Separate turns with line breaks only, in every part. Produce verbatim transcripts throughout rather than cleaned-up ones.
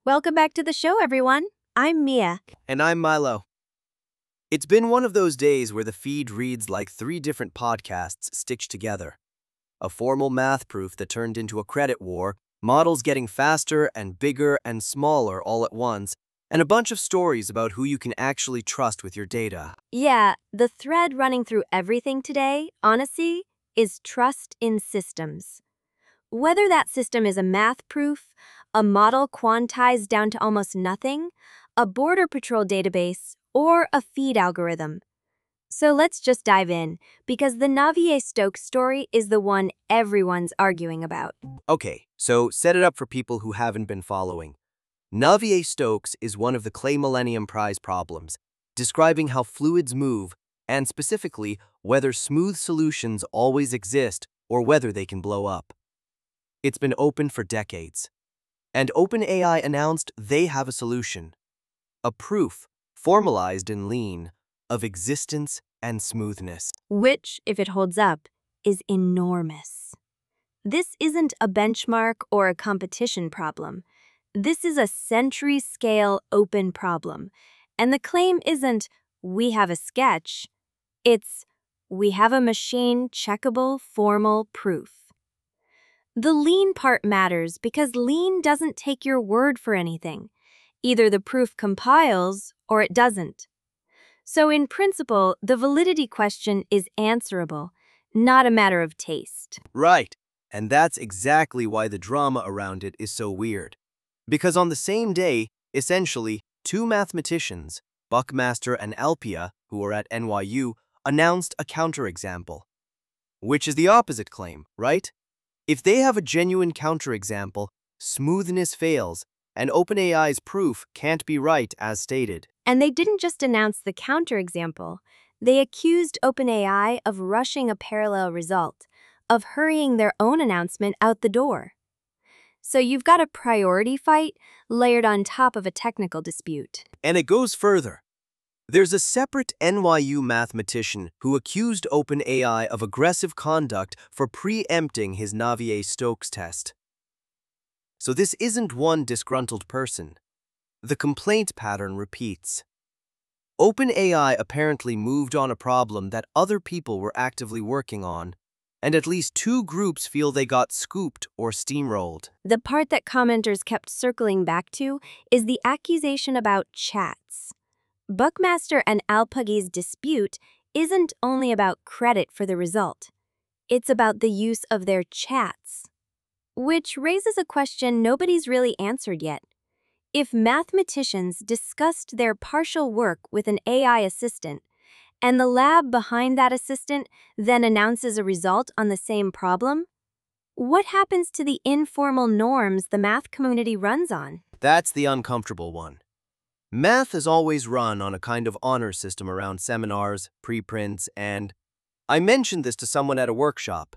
Welcome back to the show, everyone. I'm Mia.
And I'm Milo. It's been one of those days where the feed reads like three different podcasts stitched together. A formal math proof that turned into a credit war, models getting faster and bigger and smaller all at once, and a bunch of stories about who you can actually trust with your data.
Yeah, the thread running through everything today, honestly, is trust in systems. Whether that system is a math proof, a model quantized down to almost nothing, a Border Patrol database, or a feed algorithm. So let's just dive in, because the Navier-Stokes story is the one everyone's arguing about.
Okay, so set it up for people who haven't been following. Navier-Stokes is one of the Clay Millennium Prize problems, describing how fluids move, and specifically, whether smooth solutions always exist or whether they can blow up. It's been open for decades. And OpenAI announced they have a solution. A proof, formalized in Lean, of existence and smoothness.
Which, if it holds up, is enormous. This isn't a benchmark or a competition problem. This is a century-scale open problem. And the claim isn't, we have a sketch. It's, we have a machine-checkable formal proof. The Lean part matters because Lean doesn't take your word for anything. Either the proof compiles or it doesn't. So in principle, the validity question is answerable, not a matter of taste.
Right, and that's exactly why the drama around it is so weird. Because on the same day, essentially, two mathematicians, Buckmaster and Alpia, who are at N Y U, announced a counterexample. Which is the opposite claim, right? If they have a genuine counterexample, smoothness fails, and OpenAI's proof can't be right as stated.
And they didn't just announce the counterexample. They accused OpenAI of rushing a parallel result, of hurrying their own announcement out the door. So you've got a priority fight layered on top of a technical dispute.
And it goes further. There's a separate N Y U mathematician who accused OpenAI of aggressive conduct for preempting his Navier-Stokes test. So this isn't one disgruntled person. The complaint pattern repeats. OpenAI apparently moved on a problem that other people were actively working on, and at least two groups feel they got scooped or steamrolled.
The part that commenters kept circling back to is the accusation about chats. Buckmaster and Alpia's dispute isn't only about credit for the result. It's about the use of their chats. Which raises a question nobody's really answered yet. If mathematicians discussed their partial work with an A I assistant, and the lab behind that assistant then announces a result on the same problem, what happens to the informal norms the math community runs on?
That's the uncomfortable one. Math is always run on a kind of honor system around seminars, preprints, and I mentioned this to someone at a workshop.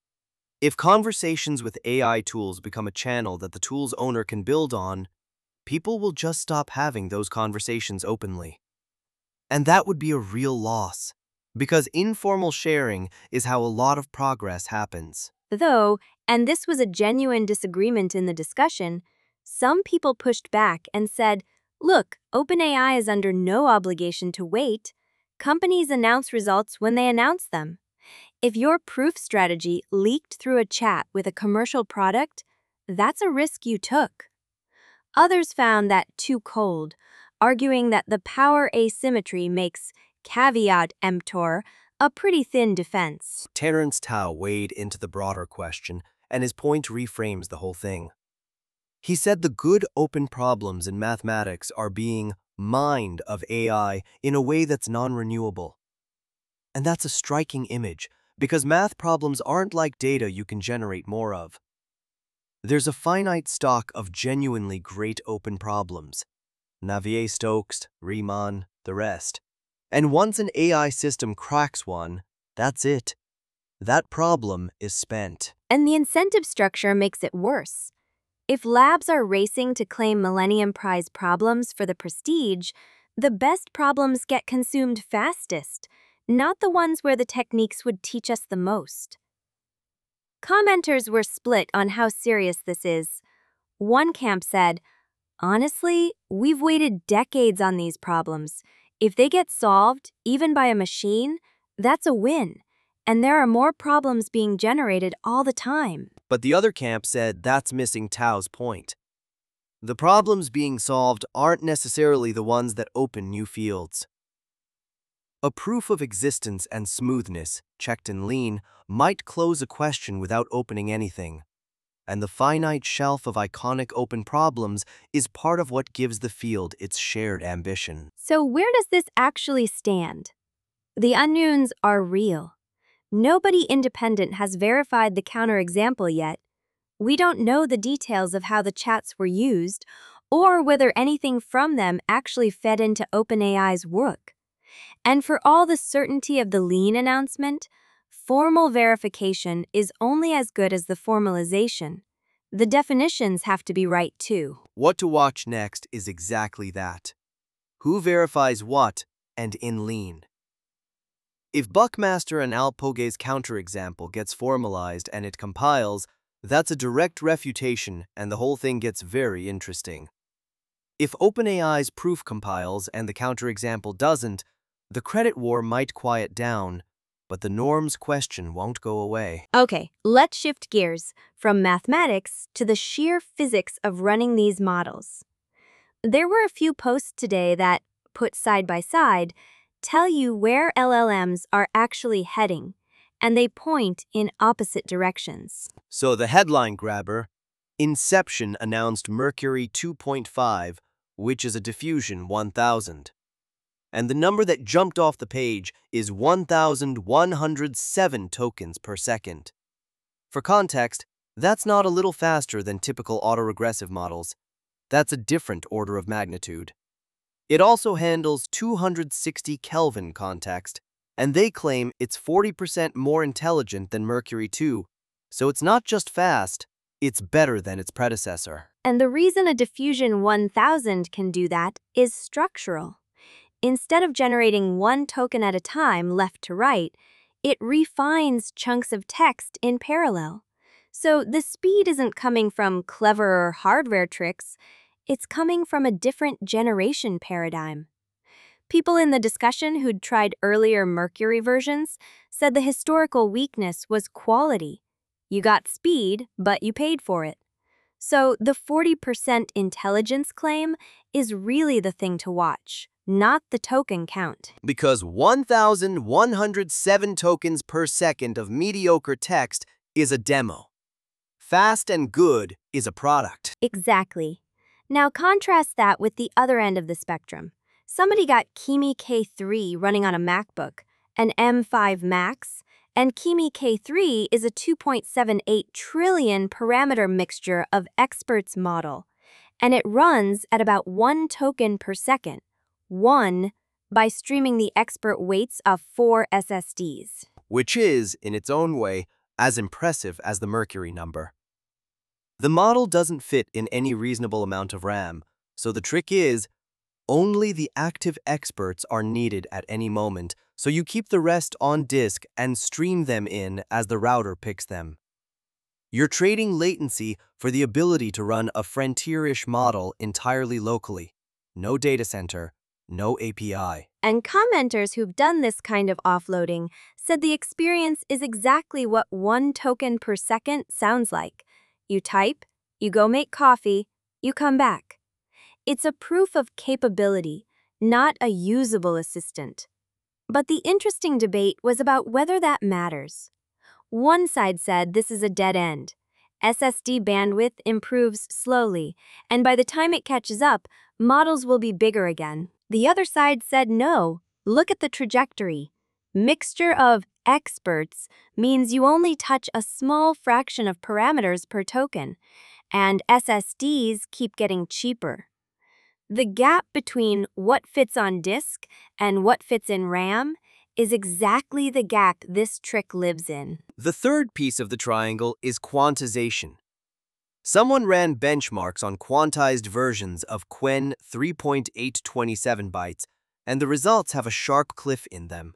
If conversations with A I tools become a channel that the tool's owner can build on, people will just stop having those conversations openly. And that would be a real loss, because informal sharing is how a lot of progress happens.
Though, and this was a genuine disagreement in the discussion, some people pushed back and said, look, OpenAI is under no obligation to wait. Companies announce results when they announce them. If your proof strategy leaked through a chat with a commercial product, that's a risk you took. Others found that too cold, arguing that the power asymmetry makes caveat emptor a pretty thin defense.
Terence Tao weighed into the broader question, and his point reframes the whole thing. He said the good open problems in mathematics are being mined of A I in a way that's non-renewable. And that's a striking image, because math problems aren't like data you can generate more of. There's a finite stock of genuinely great open problems. Navier-Stokes, Riemann, the rest. And once an A I system cracks one, that's it. That problem is spent.
And the incentive structure makes it worse. If labs are racing to claim Millennium Prize problems for the prestige, the best problems get consumed fastest, not the ones where the techniques would teach us the most. Commenters were split on how serious this is. One camp said, Honestly, we've waited decades on these problems. If they get solved, even by a machine, that's a win. And there are more problems being generated all the time.
But the other camp said that's missing Tao's point. The problems being solved aren't necessarily the ones that open new fields. A proof of existence and smoothness, checked in lean, might close a question without opening anything. And the finite shelf of iconic open problems is part of what gives the field its shared ambition.
So where does this actually stand? The unknowns are real. Nobody independent has verified the counterexample yet. We don't know the details of how the chats were used, or whether anything from them actually fed into OpenAI's work. And for all the certainty of the lean announcement, formal verification is only as good as the formalization. The definitions have to be right too.
What to watch next is exactly that. Who verifies what, and in lean? If Buckmaster and Alpoge's counterexample gets formalized and it compiles, that's a direct refutation and the whole thing gets very interesting. If OpenAI's proof compiles and the counterexample doesn't, the credit war might quiet down, but the norms question won't go away.
Okay, let's shift gears from mathematics to the sheer physics of running these models. There were a few posts today that, put side by side, tell you where L L Ms are actually heading, and they point in opposite directions.
So the headline grabber, Inception announced Mercury two point five, which is a diffusion one thousand. And the number that jumped off the page is one thousand one hundred seven tokens per second. For context, that's not a little faster than typical autoregressive models. That's a different order of magnitude. It also handles two hundred sixty Kelvin context, and they claim it's forty percent more intelligent than Mercury two, so it's not just fast, it's better than its predecessor.
And the reason a diffusion one thousand can do that is structural. Instead of generating one token at a time left to right, it refines chunks of text in parallel. So the speed isn't coming from cleverer hardware tricks, it's coming from a different generation paradigm. People in the discussion who'd tried earlier Mercury versions said the historical weakness was quality. You got speed, but you paid for it. So the forty percent intelligence claim is really the thing to watch, not the token count.
Because one thousand one hundred seven tokens per second of mediocre text is a demo. Fast and good is a product.
Exactly. Now contrast that with the other end of the spectrum. Somebody got Kimi K three running on a MacBook, an M five Max, and Kimi K three is a two point seven eight trillion parameter mixture of experts model, and it runs at about one token per second, one by streaming the expert weights of four S S Ds.
Which is, in its own way, as impressive as the Mercury number. The model doesn't fit in any reasonable amount of RAM, so the trick is, only the active experts are needed at any moment, so you keep the rest on disk and stream them in as the router picks them. You're trading latency for the ability to run a frontier-ish model entirely locally. No data center, no A P I.
And commenters who've done this kind of offloading said the experience is exactly what one token per second sounds like. You type, you go make coffee, you come back. It's a proof of capability, not a usable assistant. But the interesting debate was about whether that matters. One side said this is a dead end. S S D bandwidth improves slowly, and by the time it catches up, models will be bigger again. The other side said no. Look at the trajectory. Mixture of experts means you only touch a small fraction of parameters per token, and S S Ds keep getting cheaper. The gap between what fits on disk and what fits in RAM is exactly the gap this trick lives in.
The third piece of the triangle is quantization. Someone ran benchmarks on quantized versions of Qwen three point eight two seven bytes, and the results have a sharp cliff in them.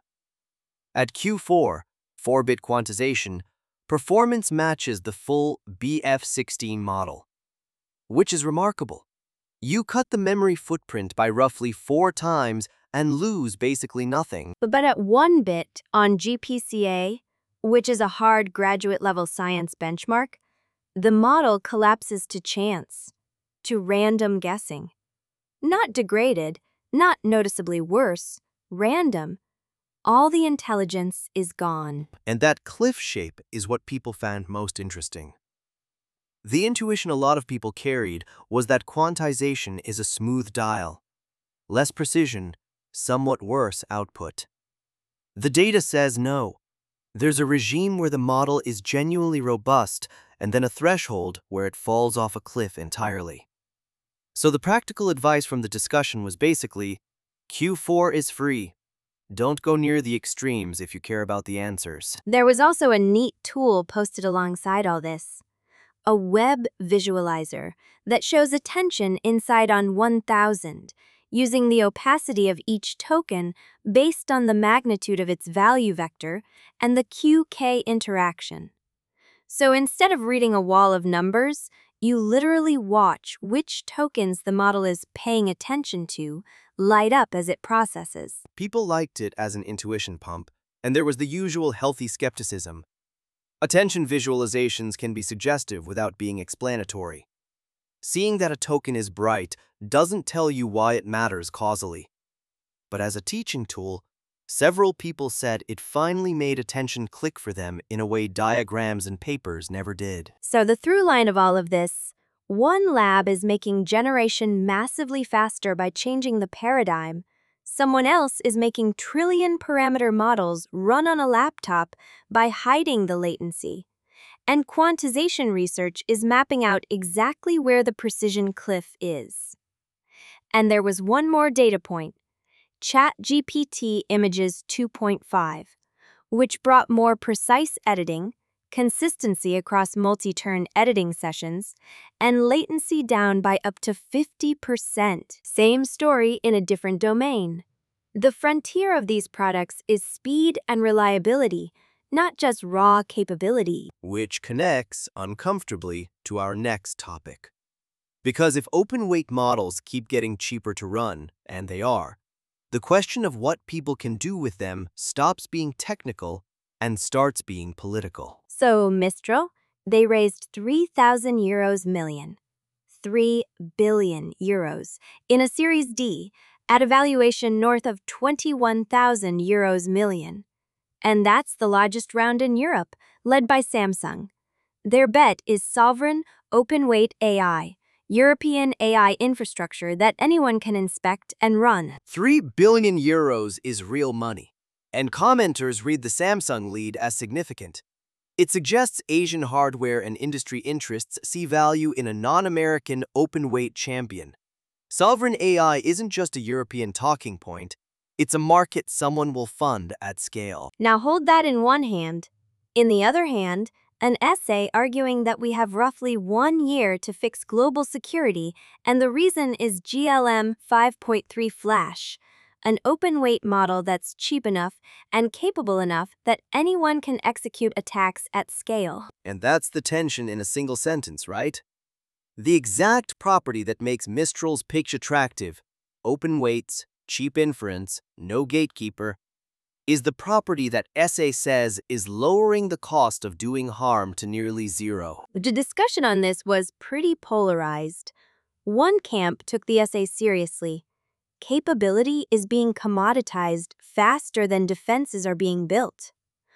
At Q four, four bit quantization, performance matches the full B F sixteen model, which is remarkable. You cut the memory footprint by roughly four times and lose basically nothing.
But, but at one bit on G P C A, which is a hard graduate-level science benchmark, the model collapses to chance, to random guessing. Not degraded, not noticeably worse, random. All the intelligence is gone.
And that cliff shape is what people found most interesting. The intuition a lot of people carried was that quantization is a smooth dial. Less precision, somewhat worse output. The data says no. There's a regime where the model is genuinely robust and then a threshold where it falls off a cliff entirely. So the practical advice from the discussion was basically, Q four is free. Don't go near the extremes if you care about the answers.
There was also a neat tool posted alongside all this. A web visualizer that shows attention inside on one thousand, using the opacity of each token based on the magnitude of its value vector and the Q K interaction. So instead of reading a wall of numbers, you literally watch which tokens the model is paying attention to light up as it processes.
People liked it as an intuition pump, and there was the usual healthy skepticism. Attention visualizations can be suggestive without being explanatory. Seeing that a token is bright doesn't tell you why it matters causally. But as a teaching tool, several people said it finally made attention click for them in a way diagrams and papers never did.
So the through line of all of this, one lab is making generation massively faster by changing the paradigm. Someone else is making trillion parameter models run on a laptop by hiding the latency. And quantization research is mapping out exactly where the precision cliff is. And there was one more data point, ChatGPT Images two point five, which brought more precise editing, consistency across multi-turn editing sessions, and latency down by up to fifty percent. Same story in a different domain. The frontier of these products is speed and reliability, not just raw capability.
Which connects uncomfortably to our next topic. Because if open-weight models keep getting cheaper to run, and they are, the question of what people can do with them stops being technical and starts being political.
So, Mistral, they raised three thousand euros million, three billion euros, in a Series D at a valuation north of twenty-one thousand euros million. And that's the largest round in Europe, led by Samsung. Their bet is sovereign, open-weight A I, European A I infrastructure that anyone can inspect and run.
Three billion euros is real money, and commenters read the Samsung lead as significant. It suggests Asian hardware and industry interests see value in a non-American open-weight champion. Sovereign A I isn't just a European talking point, it's a market someone will fund at scale.
Now hold that in one hand. In the other hand, an essay arguing that we have roughly one year to fix global security, and the reason is G L M five point three Flash, an open-weight model that's cheap enough and capable enough that anyone can execute attacks at scale.
And that's the tension in a single sentence, right? The exact property that makes Mistral's pitch attractive, open weights, cheap inference, no gatekeeper, is the property that essay says is lowering the cost of doing harm to nearly zero.
The discussion on this was pretty polarized. One camp took the essay seriously. Capability is being commoditized faster than defenses are being built.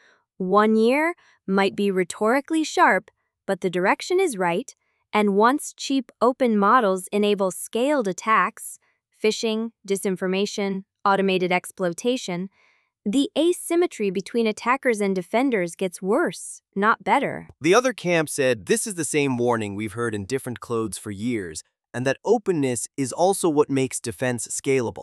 One year might be rhetorically sharp, but the direction is right, and once cheap open models enable scaled attacks, phishing, disinformation, automated exploitation, the asymmetry between attackers and defenders gets worse, not better.
The other camp said this is the same warning we've heard in different clothes for years, and that openness is also what makes defense scalable.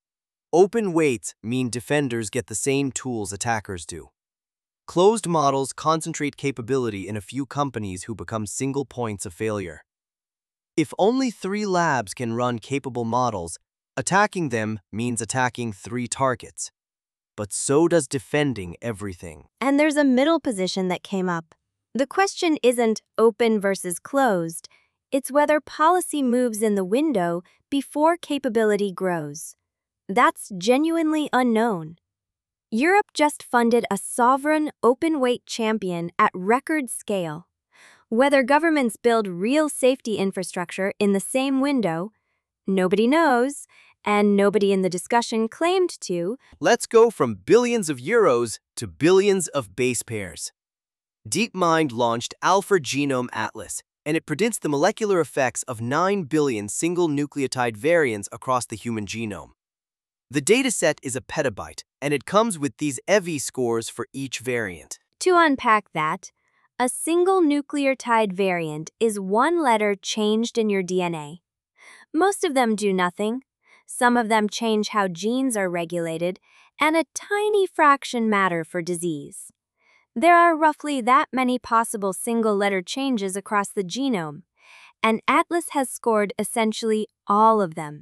Open weights mean defenders get the same tools attackers do. Closed models concentrate capability in a few companies who become single points of failure. If only three labs can run capable models, attacking them means attacking three targets. But so does defending everything.
And there's a middle position that came up. The question isn't open versus closed, It's whether policy moves in the window before capability grows. That's genuinely unknown. Europe just funded a sovereign open-weight champion at record scale. Whether governments build real safety infrastructure in the same window, nobody knows, and nobody in the discussion claimed to.
Let's go from billions of euros to billions of base pairs. DeepMind launched Alpha Genome Atlas, and it predicts the molecular effects of nine billion single nucleotide variants across the human genome. The dataset is a petabyte, and it comes with these E V I scores for each variant.
To unpack that, a single nucleotide variant is one letter changed in your D N A. Most of them do nothing. Some of them change how genes are regulated, and a tiny fraction matter for disease. There are roughly that many possible single-letter changes across the genome, and Atlas has scored essentially all of them.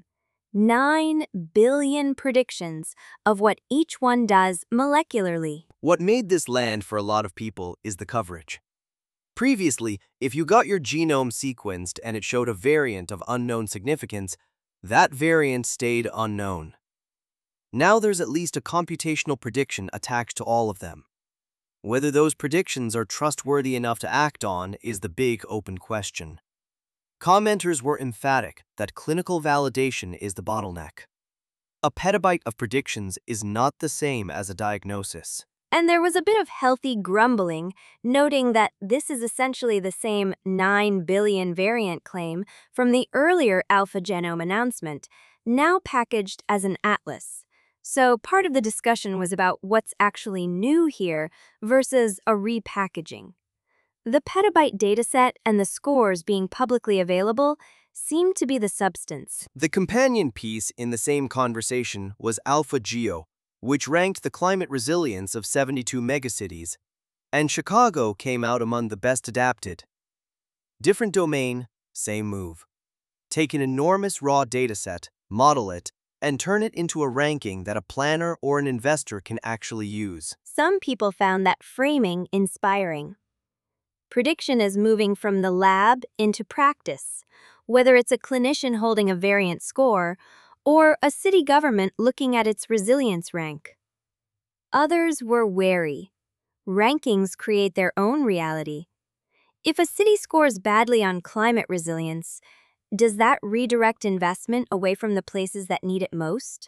Nine billion predictions of what each one does molecularly.
What made this land for a lot of people is the coverage. Previously, if you got your genome sequenced and it showed a variant of unknown significance, that variant stayed unknown. Now there's at least a computational prediction attached to all of them. Whether those predictions are trustworthy enough to act on is the big open question. Commenters were emphatic that clinical validation is the bottleneck. A petabyte of predictions is not the same as a diagnosis.
And there was a bit of healthy grumbling, noting that this is essentially the same nine billion variant claim from the earlier Alpha Genome announcement, now packaged as an atlas. So part of the discussion was about what's actually new here versus a repackaging. The petabyte dataset and the scores being publicly available seem to be the substance.
The companion piece in the same conversation was Alpha Geo, which ranked the climate resilience of seventy-two megacities, and Chicago came out among the best adapted. Different domain, same move. Take an enormous raw dataset, model it, and turn it into a ranking that a planner or an investor can actually use.
Some people found that framing inspiring. Prediction is moving from the lab into practice, whether it's a clinician holding a variant score or a city government looking at its resilience rank. Others were wary. Rankings create their own reality. If a city scores badly on climate resilience, does that redirect investment away from the places that need it most?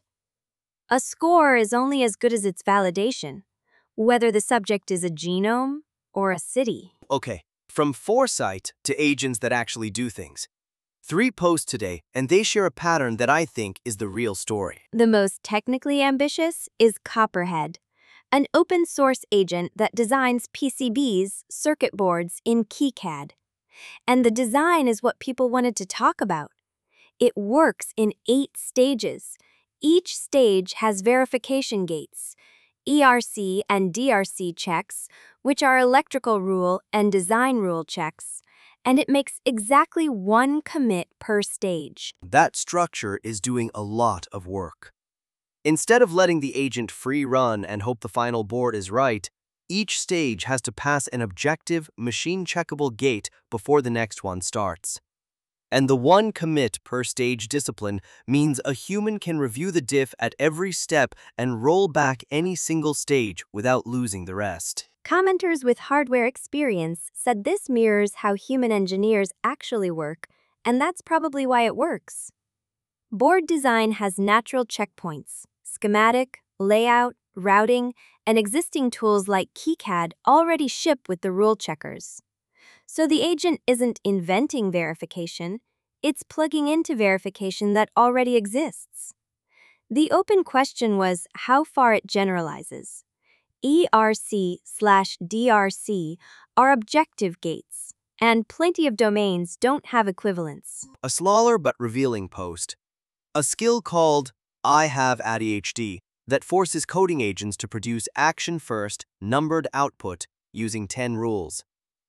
A score is only as good as its validation, whether the subject is a genome or a city.
Okay, from foresight to agents that actually do things. Three posts today, and they share a pattern that I think is the real story.
The most technically ambitious is Copperhead, an open-source agent that designs P C Bs, circuit boards, in KiCad. And the design is what people wanted to talk about. It works in eight stages. Each stage has verification gates, E R C and D R C checks, which are electrical rule and design rule checks, and it makes exactly one commit per stage.
That structure is doing a lot of work. Instead of letting the agent free run and hope the final board is right, each stage has to pass an objective, machine-checkable gate before the next one starts. And the one commit per stage discipline means a human can review the diff at every step and roll back any single stage without losing the rest.
Commenters with hardware experience said this mirrors how human engineers actually work, and that's probably why it works. Board design has natural checkpoints, schematic, layout, routing, and existing tools like KiCad already ship with the rule checkers. So the agent isn't inventing verification, it's plugging into verification that already exists. The open question was how far it generalizes. E R C slash D R C are objective gates, and plenty of domains don't have equivalents.
A smaller but revealing post. A skill called I have A D H D that forces coding agents to produce action-first, numbered output using ten rules.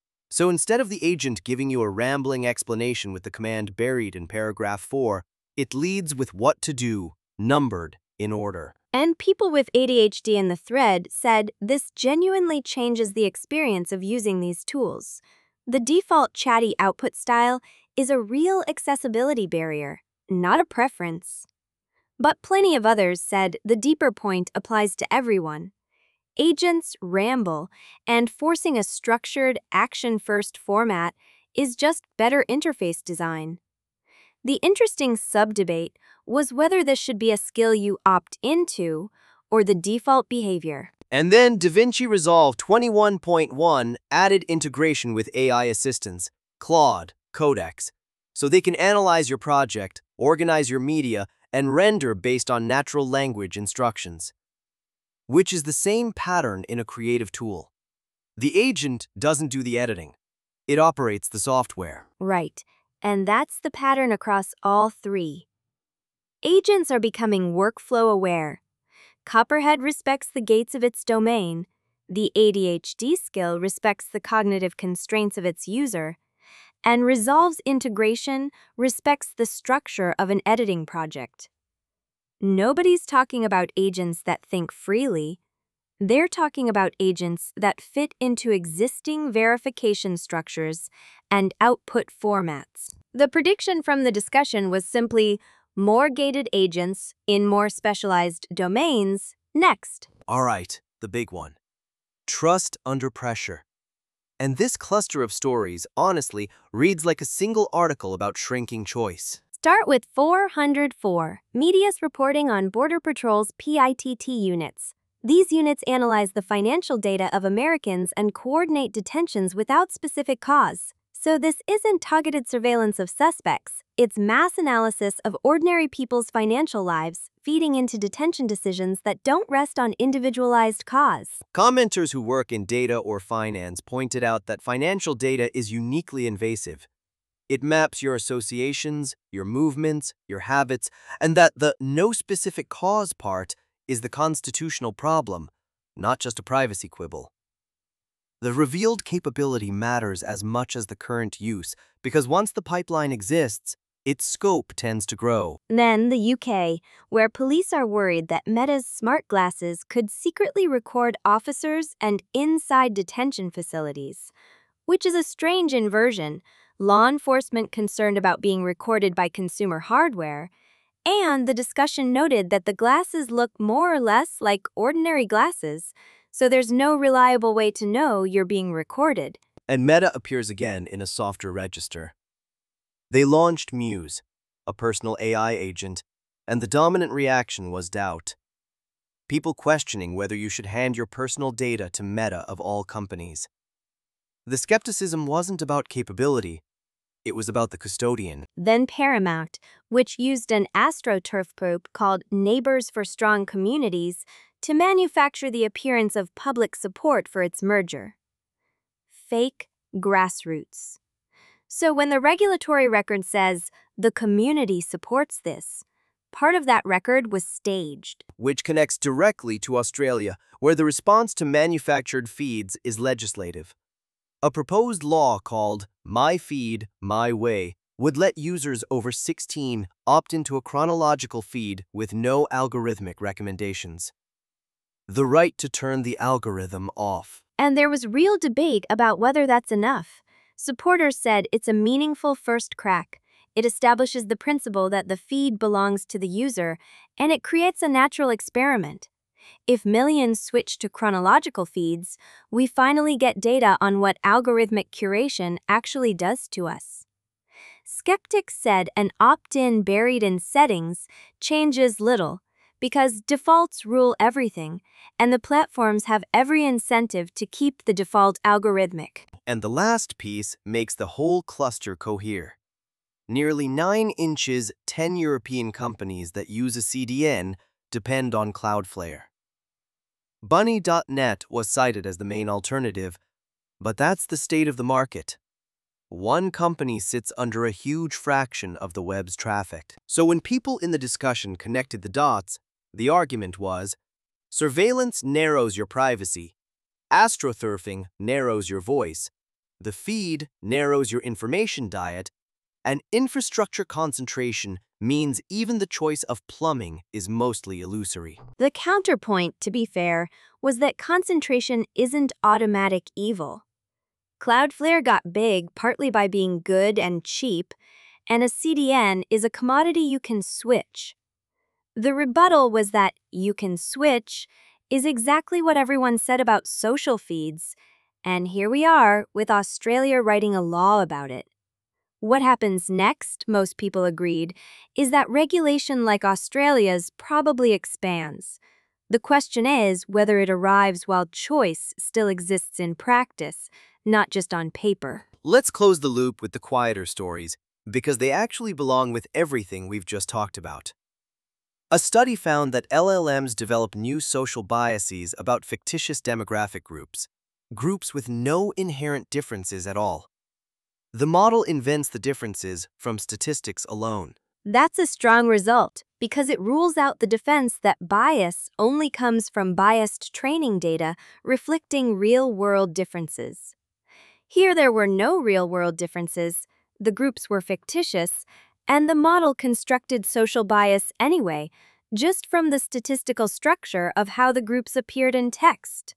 So instead of the agent giving you a rambling explanation with the command buried in paragraph four, it leads with what to do, numbered, in order.
And people with A D H D in the thread said this genuinely changes the experience of using these tools. The default chatty output style is a real accessibility barrier, not a preference. But plenty of others said the deeper point applies to everyone. Agents ramble, and forcing a structured, action-first format is just better interface design. The interesting sub-debate was whether this should be a skill you opt into or the default behavior.
And then DaVinci Resolve twenty-one point one added integration with A I assistants, Claude, Codex, so they can analyze your project, organize your media, and render based on natural language instructions, which is the same pattern in a creative tool. The agent doesn't do the editing. It operates the software.
Right, and that's the pattern across all three. Agents are becoming workflow aware. Copperhead respects the gates of its domain. The A D H D skill respects the cognitive constraints of its user. And Resolve's integration respects the structure of an editing project. Nobody's talking about agents that think freely. They're talking about agents that fit into existing verification structures and output formats. The prediction from the discussion was simply more gated agents in more specialized domains next.
All right, the big one. Trust under pressure. And this cluster of stories, honestly, reads like a single article about shrinking choice.
Start with four hundred four, Media's reporting on Border Patrol's P I T T units. These units analyze the financial data of Americans and coordinate detentions without specific cause. So this isn't targeted surveillance of suspects, it's mass analysis of ordinary people's financial lives, feeding into detention decisions that don't rest on individualized cause.
Commenters who work in data or finance pointed out that financial data is uniquely invasive. It maps your associations, your movements, your habits, and that the no specific cause part is the constitutional problem, not just a privacy quibble. The revealed capability matters as much as the current use, because once the pipeline exists, its scope tends to grow.
Then the U K, where police are worried that Meta's smart glasses could secretly record officers and inside detention facilities, which is a strange inversion. Law enforcement concerned about being recorded by consumer hardware, and the discussion noted that the glasses look more or less like ordinary glasses, so there's no reliable way to know you're being recorded.
And Meta appears again in a softer register. They launched Muse, a personal A I agent, and the dominant reaction was doubt. People questioning whether you should hand your personal data to Meta of all companies. The skepticism wasn't about capability. It was about the custodian.
Then Paramount, which used an AstroTurf probe called Neighbors for Strong Communities to manufacture the appearance of public support for its merger. Fake grassroots. So when the regulatory record says the community supports this, part of that record was staged.
Which connects directly to Australia, where the response to manufactured feeds is legislative. A proposed law called My Feed, My Way would let users over sixteen opt into a chronological feed with no algorithmic recommendations. The right to turn the algorithm off.
And there was real debate about whether that's enough. Supporters said it's a meaningful first crack. It establishes the principle that the feed belongs to the user, and it creates a natural experiment. If millions switch to chronological feeds, we finally get data on what algorithmic curation actually does to us. Skeptics said an opt-in buried in settings changes little because defaults rule everything, and the platforms have every incentive to keep the default algorithmic.
And the last piece makes the whole cluster cohere. Nearly nine inches, ten European companies that use a C D N depend on Cloudflare. Bunny dot net was cited as the main alternative, but that's the state of the market. One company sits under a huge fraction of the web's traffic. So when people in the discussion connected the dots, the argument was, surveillance narrows your privacy, astroturfing narrows your voice, the feed narrows your information diet, and infrastructure concentration means even the choice of plumbing is mostly illusory.
The counterpoint, to be fair, was that concentration isn't automatic evil. Cloudflare got big partly by being good and cheap, and a C D N is a commodity you can switch. The rebuttal was that you can switch is exactly what everyone said about social feeds, and here we are with Australia writing a law about it. What happens next, most people agreed, is that regulation like Australia's probably expands. The question is whether it arrives while choice still exists in practice, not just on paper.
Let's close the loop with the quieter stories, because they actually belong with everything we've just talked about. A study found that L L Ms develop new social biases about fictitious demographic groups, groups with no inherent differences at all. The model invents the differences from statistics alone.
That's a strong result because it rules out the defense that bias only comes from biased training data reflecting real-world differences. Here there were no real-world differences, the groups were fictitious, and the model constructed social bias anyway, just from the statistical structure of how the groups appeared in text.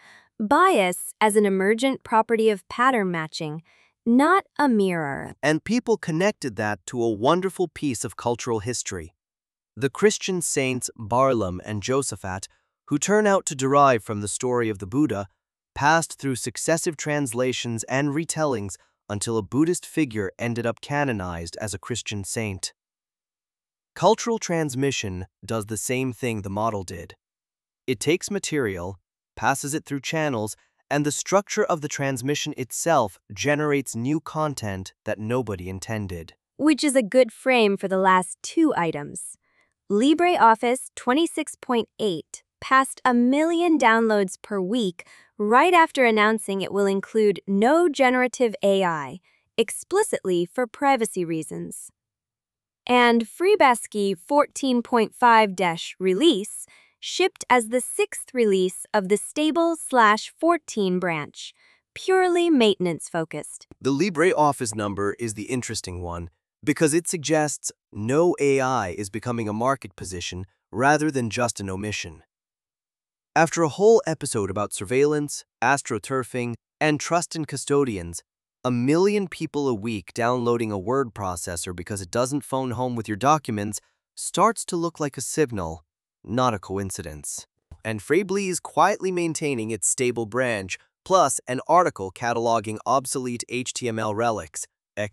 Bias as an emergent property of pattern matching, not a mirror.
And people connected that to a wonderful piece of cultural history. The Christian saints Barlaam and Josaphat, who turn out to derive from the story of the Buddha, passed through successive translations and retellings until a Buddhist figure ended up canonized as a Christian saint. Cultural transmission does the same thing the model did. It takes material, passes it through channels, and the structure of the transmission itself generates new content that nobody intended.
Which is a good frame for the last two items. LibreOffice twenty-six point eight passed a million downloads per week right after announcing it will include no generative A I, explicitly for privacy reasons. And FreeBSD fourteen point five release shipped as the sixth release of the stable slash fourteen branch, purely maintenance-focused.
The LibreOffice number is the interesting one because it suggests no A I is becoming a market position rather than just an omission. After a whole episode about surveillance, astroturfing, and trust in custodians, a million people a week downloading a word processor because it doesn't phone home with your documents starts to look like a signal, not a coincidence. And Frably is quietly maintaining its stable branch, plus an article cataloging obsolete H T M L relics,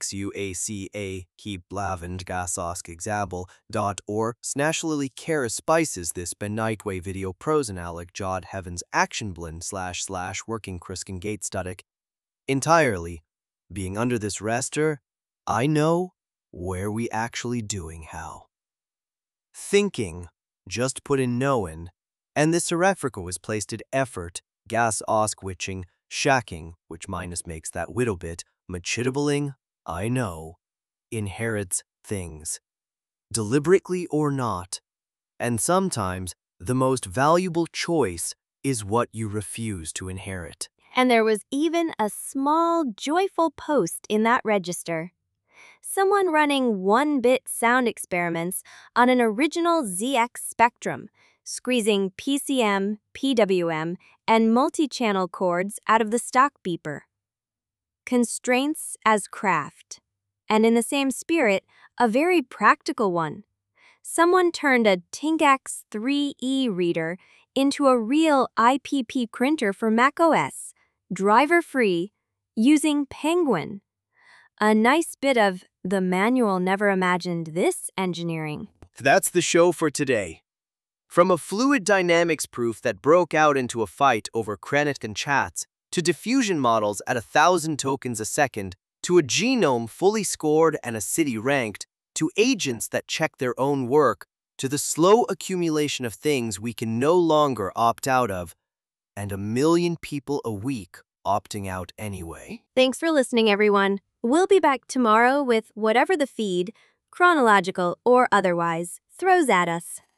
xuaca keep lavend gasosk example dot or snashly kara spices this benightway video prosenalig jod heavens action blend slash slash working krisken gate studic entirely. Being under this rester, I know where we actually doing how. Thinking, just put in knowin', and this serifrica was placed at effort, gas oskwitching, shacking, which minus makes that widow bit, machittabling, I know, inherits things, deliberately or not, and sometimes the most valuable choice is what you refuse to inherit.
And there was even a small, joyful post in that register. Someone running one-bit sound experiments on an original Z X Spectrum, squeezing P C M, P W M, and multi-channel chords out of the stock beeper. Constraints as craft. And in the same spirit, a very practical one. Someone turned a ThinkX three E reader into a real I P P printer for macOS, driver-free, using Penguin. A nice bit of the manual never imagined this engineering.
That's the show for today. From a fluid dynamics proof that broke out into a fight over Krenitkin chats, to diffusion models at a thousand tokens a second, to a genome fully scored and a city ranked, to agents that check their own work, to the slow accumulation of things we can no longer opt out of, and a million people a week opting out anyway.
Thanks for listening, everyone. We'll be back tomorrow with whatever the feed, chronological or otherwise, throws at us.